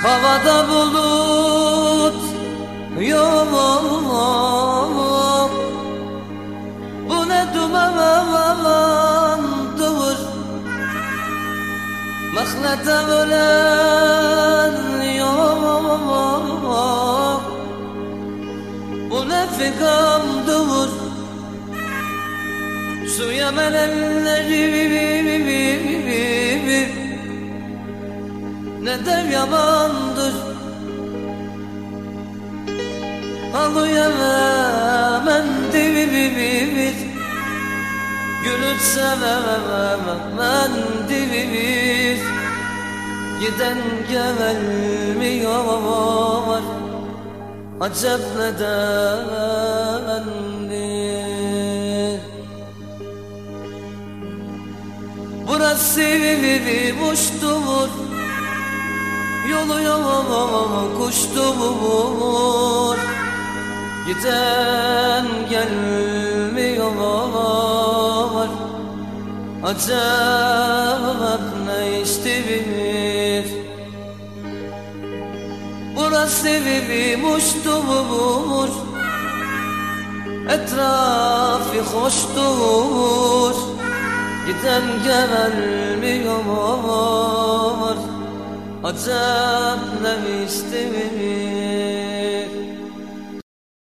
Havada bulut yok, bu ne dumandır. Mahlete ölen yok, bu ne figandır. Suya melenleri ne dev yamandır. Halıya mendivir, gülü sevemendivir. Giden gelmiyor, acep nedendir. Burası boştur, yolu kuştur. Giden gelmiyor, acep ne istiyor. Burası boştur, etrafı hoştur. Giden gelmiyor, acep ne istiyor.